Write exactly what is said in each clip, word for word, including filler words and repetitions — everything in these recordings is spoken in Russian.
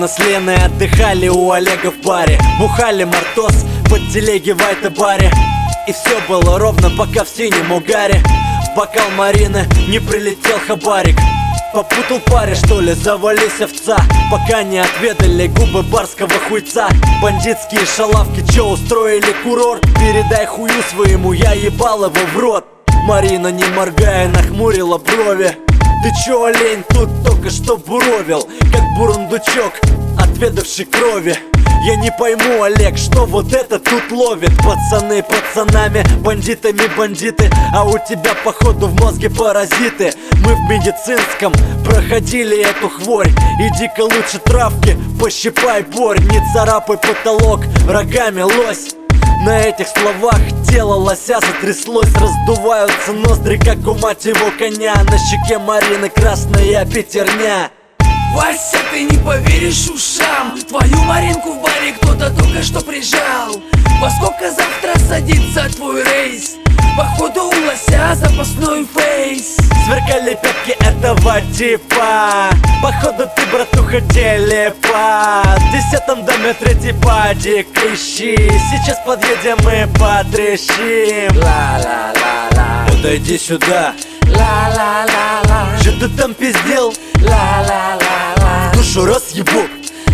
Марина с Леной отдыхали у Олега в баре. Бухали мартос под телеги в айта-баре. И все было ровно, пока в синем угаре в бокал Марины не прилетел хабарик. Попутал паре, что ли, завались овца, пока не отведали губы барского хуйца. Бандитские шалавки, чё устроили курорт? Передай хую своему, я ебал его в рот. Марина, не моргая, нахмурила брови. Ты чё, олень, тут только что буровил, как бурундучок, отведавший крови. Я не пойму, Олег, что вот это тут ловит? Пацаны пацанами, бандитами бандиты, а у тебя походу в мозге паразиты. Мы в медицинском проходили эту хворь. Иди-ка лучше травки пощипай борь. Не царапай потолок рогами, лось. На этих словах тело лося затряслось. Раздуваются ноздри, как у мать его коня. На щеке Марины красная пятерня. Вася, ты не поверишь ушам, твою Маринку в баре кто-то только что прижал. Во сколько завтра садится твой рейс? Походу у лося запасной фейс. Сверкали пятки этого типа. Походу ты, братуха, телепат. В десятом доме третий падик ищи. Сейчас подъедем и потрещим. Ла-ла-ла-ла. Подойди сюда. Ла-ла-ла-ла. Че ты там пиздел? Ла-ла-ла-ла. Душу раз ебу.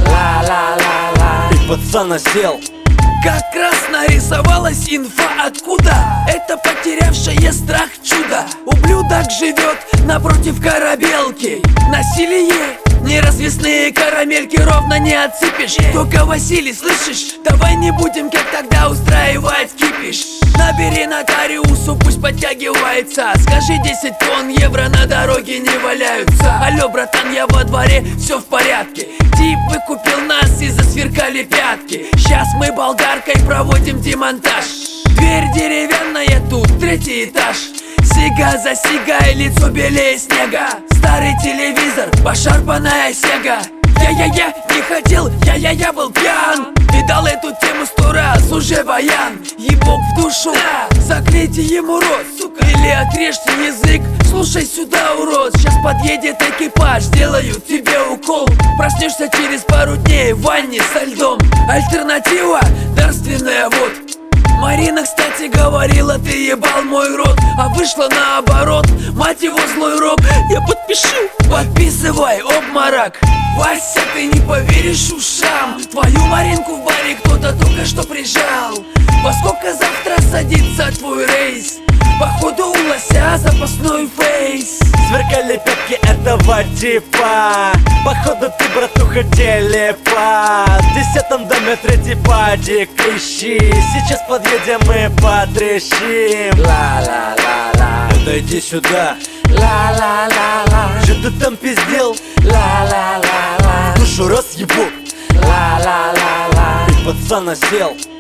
Ла-ла-ла-ла. И пацан осел. Как раз нарисовалась инфа, откуда это потерявшее страх чудо. Ублюдок живет напротив корабелки. Насилие, неразвесные карамельки ровно не отсыпешь. Только Василий, слышишь? Давай не будем, как тогда, устраивать кипиш. Набери нотариусу, пусть подтягивается. Скажи, десять тонн евро на дороге не валяются. Алло, братан, я во дворе, все в порядке. Тип выкупил нас и засверкали пятки. Сейчас мы болгаркой проводим демонтаж. Дверь деревянная, тут третий этаж. Сига за сигой, лицо белее снега. Старый телевизор, пошарпанная сега. Я-я-я не хотел, я-я-я был пьян. Видал эту тему сто раз, уже баян. Ебок в душу, заклейте ему рот, сука, или отрежьте язык. Слушай сюда, урод, сейчас подъедет экипаж, сделают тебе укол. Проснешься через пару дней в ванне со льдом. Альтернатива – дарственная вот. Марина, кстати, говорила, ты ебал мой рот, а вышло наоборот, мать его злой роб. Я подпишу, подписывай, обморок. Вася, ты не поверишь ушам, твою Маринку в баре кто-то только что прижал. Во сколько завтра садится твой рейс? Походу у лося запасной фейс. Сверкали пятки этого типа. Походу ты, братуха, телепат. В десятом доме третий падик ищи. Сейчас подъедем и потрещим. Ла-ла-ла-ла. Подойди сюда. Ла-ла-ла-ла. Че ты там пиздел? Ла-ла-ла-ла. Душу раз ебу. Ла-ла-ла-ла. И пацан осел.